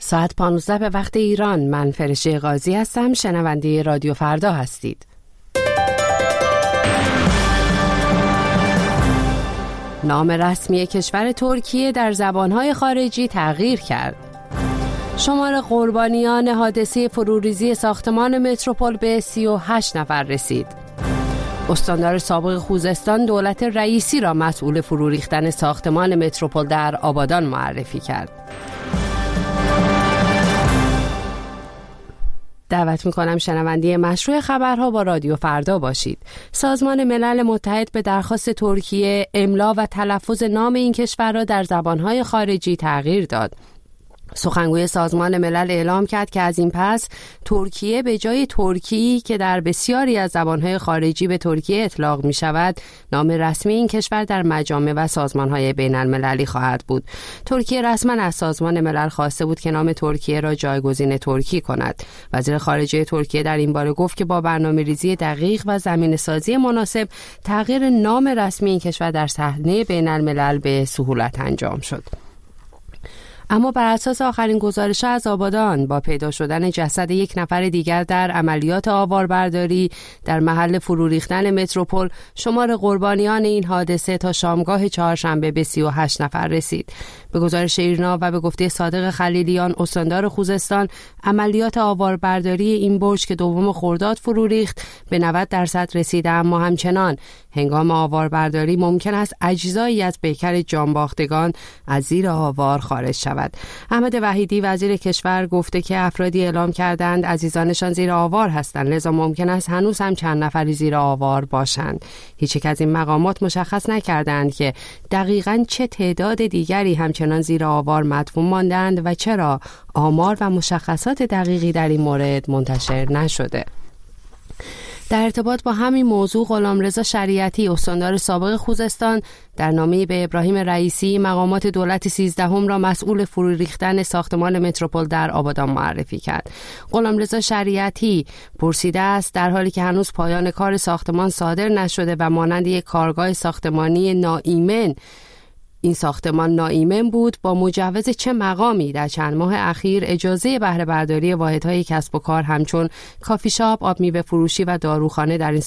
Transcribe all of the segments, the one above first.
ساعت 15 به وقت ایران. من فرشته قاضی هستم. شنونده رادیو فردا هستید. نام رسمی کشور ترکیه در زبانهای خارجی تغییر کرد. شمار قربانیان حادثه فروریزی ساختمان متروپول به 38 نفر رسید. استاندار سابق خوزستان دولت رئیسی را مسئول فرو ریختن ساختمان متروپول در آبادان معرفی کرد. دعوت می‌کنم شنونده مشروع خبرها با رادیو فردا باشید. سازمان ملل متحد به درخواست ترکیه املا و تلفظ نام این کشور را در زبانهای خارجی تغییر داد. سخنگوی سازمان ملل اعلام کرد که از این پس ترکیه به جای ترکی که در بسیاری از زبانهای خارجی به ترکیه اطلاق می شود، نام رسمی این کشور در مجامع و سازمانهای بین المللی خواهد بود. ترکیه رسما از سازمان ملل خواسته بود که نام ترکیه را جایگزین ترکی کند. وزیر خارجه ترکیه در این باره گفت که با برنامه‌ریزی دقیق و زمینه‌سازی مناسب تغییر نام رسمی این کشور در صحنه بین الملل به سهولت انجام شد. اما بر اساس آخرین گزارش‌ها از آبادان، با پیدا شدن جسد یک نفر دیگر در عملیات آواربرداری در محل فرو ریختن متروپول، شمار قربانیان این حادثه تا شامگاه چهارشنبه به 38 نفر رسید. به گزارش ایرنا و به گفته صادق خلیلیان، استاندار خوزستان، عملیات آواربرداری این برج که 2 خرداد فرو ریخت به 90% رسیده، اما همچنان هنگام آواربرداری ممکن است اجزایی از پیکر جانباختگان از زیر آوار خارج شود. احمد وحیدی وزیر کشور گفته که افرادی اعلام کردند عزیزانشان زیر آوار هستند، لذا ممکن است هنوز هم چند نفری زیر آوار باشند. هیچ یک از این مقامات مشخص نکردند که دقیقاً چه تعداد دیگری همچنان زیر آوار مدفون ماندند و چرا آمار و مشخصات دقیقی در این مورد منتشر نشده. در ارتباط با همین موضوع، غلامرضا شریعتی، استاندار سابق خوزستان، در نامه‌ای به ابراهیم رئیسی مقامات دولت 13 را مسئول فرو ریختن ساختمان متروپول در آبادان معرفی کرد. غلامرضا شریعتی پرسیده است در حالی که هنوز پایان کار ساختمان صادر نشده و مانند یک کارگاه ساختمانی ناایمن این ساختمان ناایمن بود، با مجوز چه مقامی در چند ماه اخیر اجازه بهره برداری واحدهای کسب و کار همچون کافی شاپ، آب میوه فروشی و داروخانه در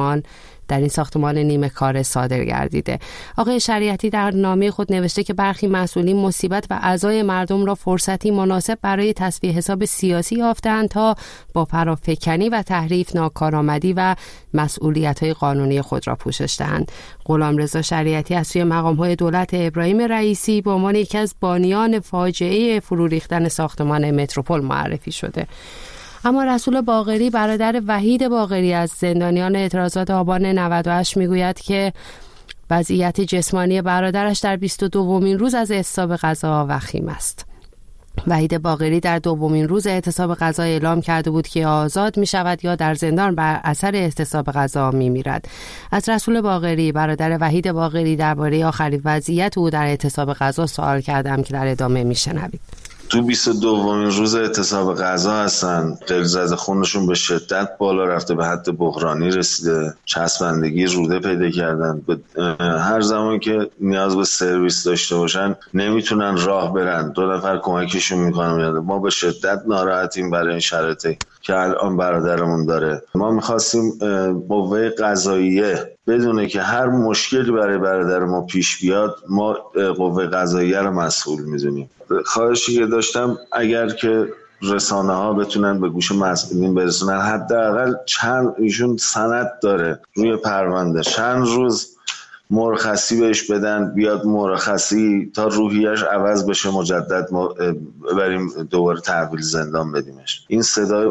این ساختمان نیمه کار صادر گردیده. آقای شریعتی در نامه خود نوشته که برخی مسئولین مصیبت و عزای مردم را فرصتی مناسب برای تصفیه حساب سیاسی یافتند تا با فرافکنی و تحریف ناکارآمدی و مسئولیت‌های قانونی خود را پوشش دهند. غلامرضا شریعتی از سوی مقام‌های دولت ابراهیم رئیسی به عنوان یکی از بانیان فاجعه فرو ریختن ساختمان متروپول معرفی شده. اما رسول باقری، برادر وحید باقری از زندانیان اعتراضات آبان 98، میگوید که وضعیت جسمانی برادرش در 22مین روز از اعتصاب غذا وخیم است. وحید باقری در 2مین روز اعتصاب غذا اعلام کرده بود که آزاد می شود یا در زندان بر اثر اعتصاب غذا می میرد. از رسول باقری، برادر وحید باقری، درباره آخرین وضعیت او در اعتصاب غذا سوال کردم که در ادامه می شنوید. تو 22مین روز اعتصاب غذا هستن. غلیظ خونشون به شدت بالا رفته، به حد بحرانی رسیده، چسبندگی روده پیدا کردن. هر زمان که نیاز به سرویس داشته باشن نمیتونن راه برن، 2 نفر کمکشون میکنن. ما به شدت ناراحتیم برای این شرایطی که الان برادرمون داره. ما میخواستیم قوه قضاییه بدونه که هر مشکلی برای برادر ما پیش بیاد، ما قوه قضاییه رو مسئول میدونیم. خواهشی که داشتم اگر که رسانه ها بتونن به گوش مسئولین برسونن، حداقل ایشون سند داره روی پرونده، چند روز مرخصی بهش بدن، بیاد مرخصی تا روحیش عوض بشه، مجدد ما بریم دوباره تحویل زندان بدیمش. این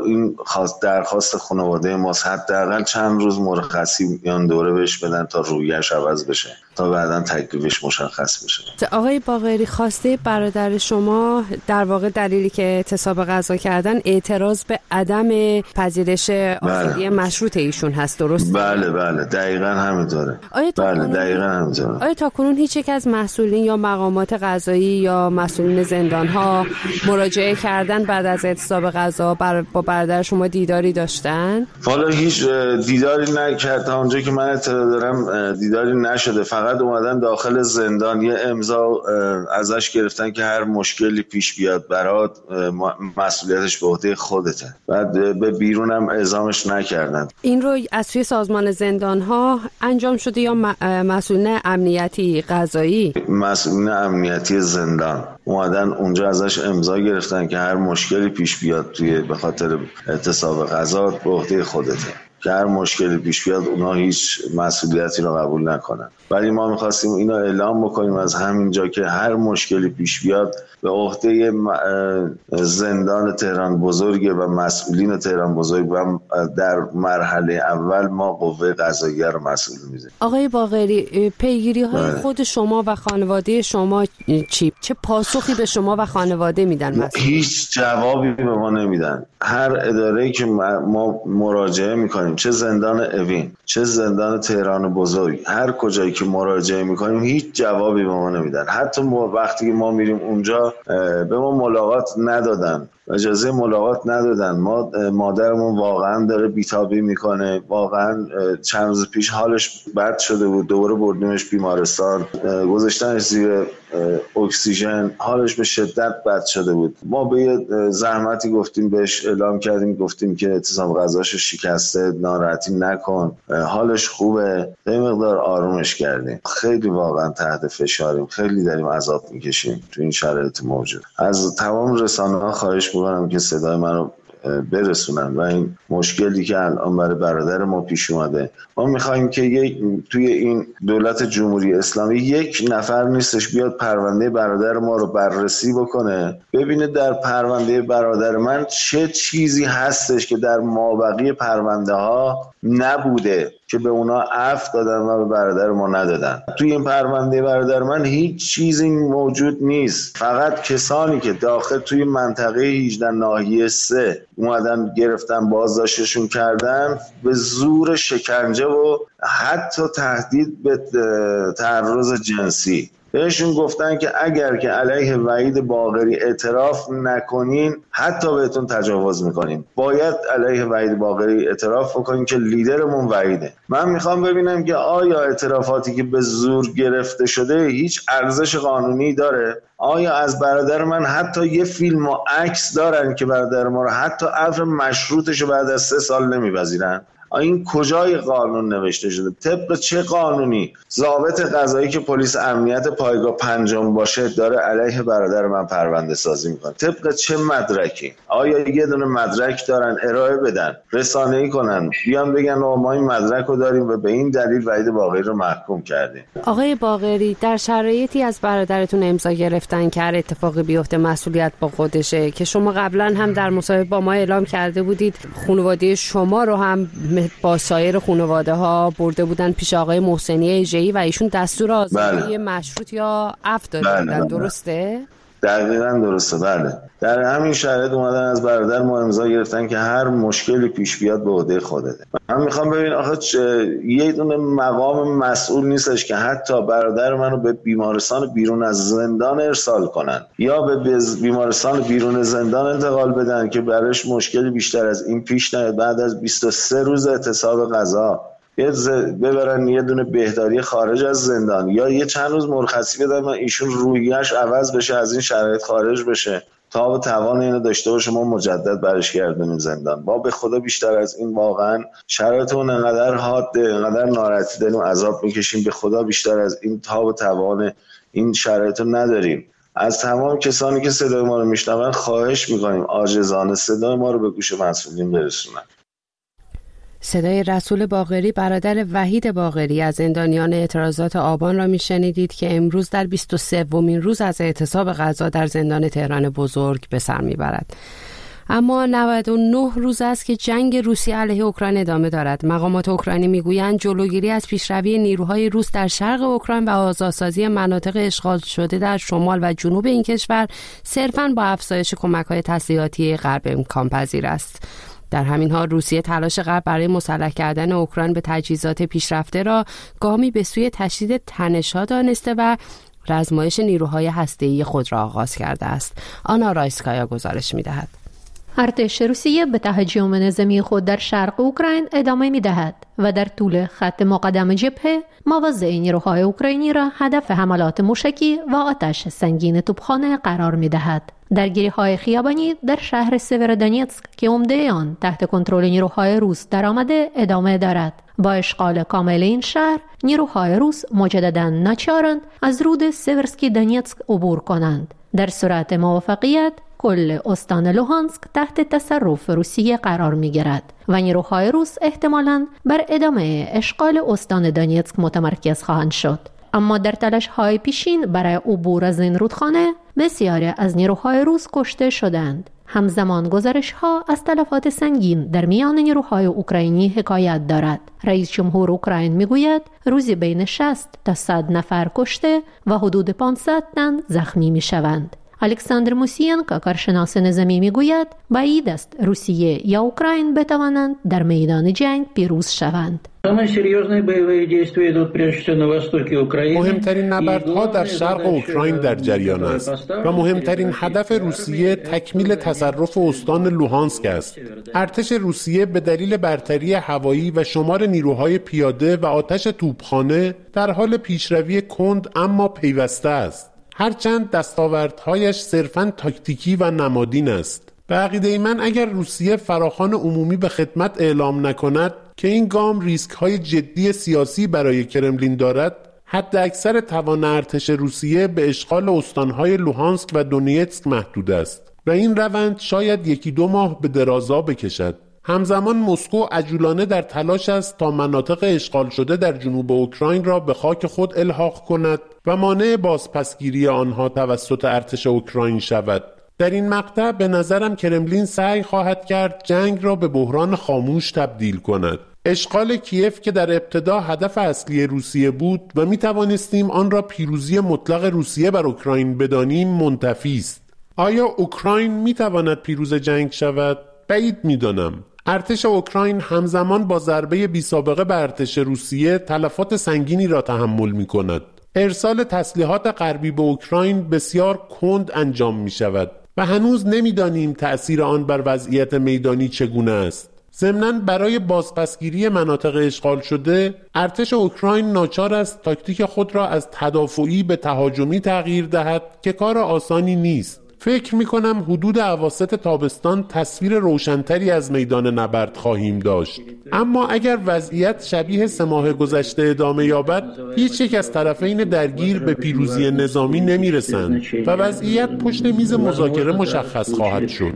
درخواست خانواده ماست، حداقل چند روز مرخصی میان دوره بهش بدن تا روحیش عوض بشه، تا بعداً تکلیفش مشخص بشه. آقای باقری، خواسته برادر شما در واقع دلیلی که اعتصاب غذا کردن اعتراض به عدم پذیرش آزادی مشروط ایشون هست، درست؟ بله دقیقاً همینطوره. آیا تا کنون هیچ یک از مسئولین یا مقامات قضایی یا مسئولین زندان‌ها مراجعه کردن بعد از اعتصاب غذا با برادر شما دیداری داشتن؟ والا هیچ دیداری نکرد، تا اونجایی که من اطلاع دارم دیداری نشده. فقط بعد اومدن داخل زندان یه امضا ازش گرفتن که هر مشکلی پیش بیاد برات مسئولیتش به عهده خودته. بعد به بیرونم اعزامش نکردن. این رو از سوی سازمان زندان‌ها انجام شده یا مسئولین امنیتی قضایی؟ مسئولین امنیتی زندان اومدن اونجا ازش امضا گرفتن که هر مشکلی پیش بیاد به خاطر اعتصاب غذا به عهده خودته، که هر مشکلی پیش بیاد اونا هیچ مسئولیتی رو قبول نکنن. ولی ما می‌خواستیم اینو اعلام بکنیم از همینجا که هر مشکلی پیش بیاد به عهده زندان تهران بزرگ و مسئولین تهران بزرگ و در مرحله اول ما قوه قضاییه رو مسئول می‌ذاریم. آقای باقری، پیگیری‌های خود شما و خانواده شما چه پاسخی به شما و خانواده میدن؟ هیچ جوابی به ما نمیدن. هر اداره‌ای که ما مراجعه می‌کنیم، چه زندان اوین، چه زندان تهران بزرگ، هر کجایی که مراجعه می‌کنیم هیچ جوابی به ما نمیدن. حتی وقتی که ما میریم اونجا به ما ملاقات ندادن، اجازه ملاقات ندادن. مادرمون واقعا داره بیتابی میکنه، واقعا چند روز پیش حالش بد شده بود، دوباره بردیمش بیمارستان، گذاشتنش زیر اکسیژن، حالش به شدت بد شده بود. ما به یه زحمتی گفتیم بهش، اعلام کردیم، گفتیم که اعتصاب غذاش شکسته، ناراحتی نکن، حالش خوبه، به مقدار آرومش کردیم. خیلی واقعا تحت فشاریم، خیلی داریم عذاب میکشیم تو این شرایط موجود. از تمام رسانه‌ها خواهش می‌کنم که صدای منو برسونن و این مشکلی که الان برای برادر ما پیش اومده، ما میخوایم که توی این دولت جمهوری اسلامی یک نفر نیستش بیاد پرونده برادر ما رو بررسی بکنه، ببینه در پرونده برادر من چه چیزی هستش که در مابقی پرونده ها نبوده که به اونا عفو دادن و به برادر ما ندادن. توی این پرونده برادر من هیچ چیزی موجود نیست، فقط کسانی که داخل توی منطقه 18 ناحیه 3 اومدن گرفتن، بازداشتشون کردن به زور شکنجه و حتی تهدید به تعرض جنسی. بهشون گفتن که اگر که علیه وحید باقری اعتراف نکنین حتی بهتون تجاوز میکنیم. باید علیه وحید باقری اعتراف بکنین که لیدرمون وحیده. من میخوام ببینم که آیا اعترافاتی که به زور گرفته شده هیچ ارزش قانونی داره؟ آیا از برادر من حتی یه فیلم و عکس دارن که برادر ما رو حتی عفو مشروطش رو بعد از 3 سال نمیپذیرن؟ این کجای قانون نوشته شده؟ طبق چه قانونی ضابط قضایی که پلیس امنیت پایگاه 5 باشه داره علیه برادر من پرونده سازی میکنه؟ طبق چه مدرکی؟ آیا یه دونه مدرک دارن ارائه بدن، رسانه‌ای کنن، بیان بگن ما این مدرک رو داریم و به این دلیل وحید باقری رو محکوم کردیم؟ آقای باقری، در شرایطی از برادرتون امضا گرفتن که هر اتفاقی بیفته مسئولیت با خودشه، که شما قبلا هم در مصاحبه با ما اعلام کرده بودید خانواده شما رو هم با سایر خانواده ها برده بودن پیش آقای محسنی ایجه‌ای و ایشون دستور آزادی مشروط یا عفو داده بودن، درسته؟ دقیقاً درسته. بله، در همین شرایط اومدن از برادر ما امضا گرفتن که هر مشکلی پیش بیاد به عهده خودته. من میخوام ببین آخه یه دونه مقام مسئول نیستش که حتی برادر منو به بیمارستان بیرون از زندان ارسال کنن یا به بیمارستان بیرون زندان انتقال بدن که برایش مشکلی بیشتر از این پیش نیاد. بعد از 23 روز اعتصاب غذا ببرن یه دونه بهداری خارج از زندان یا یه چند روز مرخصی بدن و ایشون روحیه‌اش عوض بشه، از این شرایط خارج بشه تا به توان اینو داشته باشه ما مجدد برش گردونیم زندان. با به خدا بیشتر از این واقعا شرایطمون انقدر حاده، انقدر ناراحتی داریم، عذاب میکشیم، به خدا بیشتر از این تا به توان این شرایطو نداریم. از تمام کسانی که صدای ما رو میشنون خواهش میکنیم عاجزانه صدای ما رو به گوش مسئولین برسونن. صدای رسول باقری، برادر وحید باقری از زندانیان اعتراضات آبان را میشنیدید که امروز در 23مین روز از اعتصاب غذا در زندان تهران بزرگ به سر میبرد. اما 99 روز است که جنگ روسیه علیه اوکراین ادامه دارد. مقامات اوکراینی میگویند جلوگیری از پیشروی نیروهای روس در شرق اوکراین و آزادسازی مناطق اشغال شده در شمال و جنوب این کشور صرفاً با افزایش کمک‌های تسلیحاتی غرب امکان پذیر است. در همین حال روسیه تلاش غرب برای مسلح کردن اوکراین به تجهیزات پیشرفته را گامی به سوی تشدید تنش‌ها دانسته و آزمایش نیروهای هسته‌ای خود را آغاز کرده است. آنا رایسکایا گزارش می‌دهد. ارتش روسیه به تهاجم نظامی خود در شرق اوکراین ادامه می‌دهد و در طول خط مقدم جبهه مواضع نیروهای اوکراینی را هدف حملات موشکی و آتش سنگین توپخانه قرار می‌دهد. درگیری‌های خیابانی در شهر سیورودونیتسک که عمده آن تحت کنترل نیروهای روس درآمده ادامه دارد. با اشغال کامل این شهر، نیروهای روس مجدداً ناچارند از رود سیورسکی دونیتسک عبور کنند. در صورت موافقیت، کل استان لوهانسک تحت تصرف روسیه قرار می‌گیرد و نیروهای روس احتمالاً بر ادامه اشغال استان دونیتسک متمرکز خواهند شد. اما در تلاش‌های پیشین برای عبور از این رودخانه، بسیاری از نیروهای روس کشته شدند. همزمان گزارش‌ها از تلفات سنگین در میان نیروهای اوکراینی حکایت دارد. رئیس جمهور اوکراین میگوید روزی بین 60 تا 100 نفر کشته و حدود 500 تن زخمی میشوند. الکساندر موسینکو کارشناس نظامی میگوید بعید است روسیه یا اوکراین بتوانند در میدان جنگ پیروز شوند. مهمترین نبردها در شرق اوکراین در جریان است و مهمترین هدف روسیه تکمیل تصرف استان لوهانسک است. ارتش روسیه به دلیل برتری هوایی و شمار نیروهای پیاده و آتش توپخانه در حال پیشروی کند اما پیوسته است. هرچند دستاوردهایش صرفاً تاکتیکی و نمادین است. به عقیده من اگر روسیه فراخوان عمومی به خدمت اعلام نکند که این گام ریسک‌های جدی سیاسی برای کرملین دارد، حد اکثر توان ارتش روسیه به اشغال استانهای لوهانسک و دونیتسک محدود است و این روند شاید 1-2 ماه به درازا بکشد. همزمان مسکو عجولانه در تلاش است تا مناطق اشغال شده در جنوب اوکراین را به خاک خود الحاق کند و مانع بازپسگیری آنها توسط ارتش اوکراین شود. در این مقطع به نظرم کرملین سعی خواهد کرد جنگ را به بحران خاموش تبدیل کند. اشغال کیف که در ابتدا هدف اصلی روسیه بود و می توانستیم آن را پیروزی مطلق روسیه بر اوکراین بدانیم منتفی است. آیا اوکراین می تواند پیروز جنگ شود؟ بعید می دانم. ارتش اوکراین همزمان با ضربه بی‌سابقه به ارتش روسیه تلفات سنگینی را تحمل می کند. ارسال تسلیحات غربی به اوکراین بسیار کند انجام می شود و هنوز نمی دانیم تأثیر آن بر وضعیت میدانی چگونه است. ضمناً برای بازپسگیری مناطق اشغال شده، ارتش اوکراین ناچار است تاکتیک خود را از تدافعی به تهاجمی تغییر دهد که کار آسانی نیست. فکر می‌کنم حدود اواسط تابستان تصویر روشن‌تری از میدان نبرد خواهیم داشت. اما اگر وضعیت شبیه 3 ماه گذشته ادامه یابد، هیچ یک از طرفین درگیر به پیروزی نظامی نمی‌رسند و وضعیت پشت میز مذاکره مشخص خواهد شد.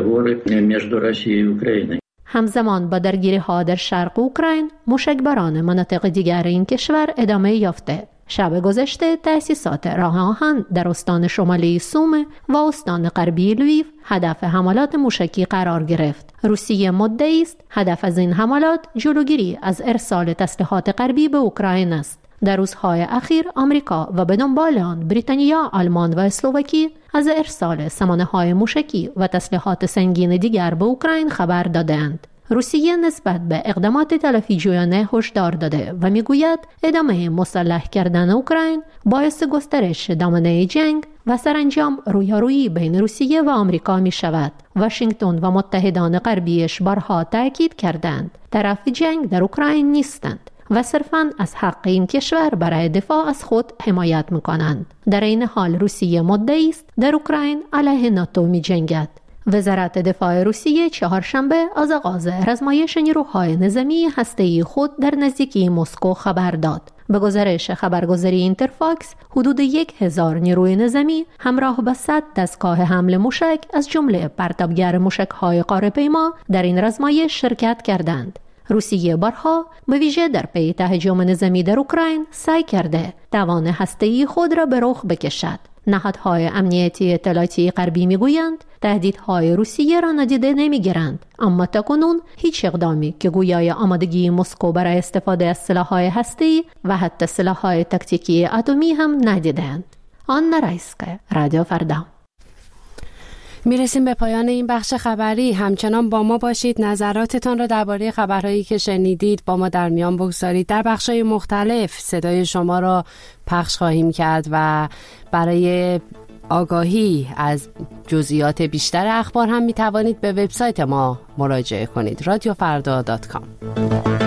همزمان با درگیری‌ها در شرق اوکراین، موشکباران مناطق دیگر این کشور ادامه یافته. شب گذشته تأسیسات راه آهن در استان شمالی سوم و استان غربی لویف هدف حملات موشکی قرار گرفت. روسیه مدعی است هدف از این حملات جلوگیری از ارسال تسلیحات غربی به اوکراین است. در روزهای اخیر آمریکا و به دنبال آن بریتانیا، آلمان و اسلواکی از ارسال سامانه‌های موشکی و تسلیحات سنگین دیگر به اوکراین خبر دادند. روسیه نسبت به اقدامات تلافی‌جویانه هشدار داده و میگوید ادامه مسلح کردن اوکراین باعث گسترش دامنه جنگ و سرانجام رویارویی بین روسیه و آمریکا می شود. واشنگتن و متحدان غربیش بارها تاکید کردند طرف جنگ در اوکراین نیستند و صرفاً از حق این کشور برای دفاع از خود حمایت می‌کنند. در این حال روسیه مدعی است در اوکراین علیه ناتو می‌جنگد. وزارت دفاع روسیه چهارشنبه از آغاز آزمایش نیروهای نظامی هسته‌ای خود در نزدیکی مسکو خبر داد. به گزارش خبرگزاری اینترفاکس، حدود 1000 نیروی نظامی همراه با 100 دستگاه حمل موشک از جمله پرتابگر موشک‌های قاره‌پیما در این آزمایش شرکت کردند. روسیه بارها به ویژه در پی تهاجم نظامی در اوکراین سعی کرده توان هسته‌ای خود را به رخ بکشد. نهادهای امنیتی اطلاعاتی غربی میگویند تهدیدهای روسیه را نادیده نمیگیرند، اما تاکنون هیچ اقدامی که گویای آمادگی مسکو برای استفاده از سلاح‌های هسته‌ای و حتی سلاح‌های تاکتیکی اتمی هم ندیدند. آنا رایسکا، رادیو فردا. میرسیم به پایان این بخش خبری. همچنان با ما باشید. نظراتتان را درباره خبرهایی که شنیدید با ما در میان بگذارید. در بخش‌های مختلف صدای شما را پخش خواهیم کرد و برای آگاهی از جزئیات بیشتر اخبار هم می توانید به وبسایت ما مراجعه کنید. radiofrda.com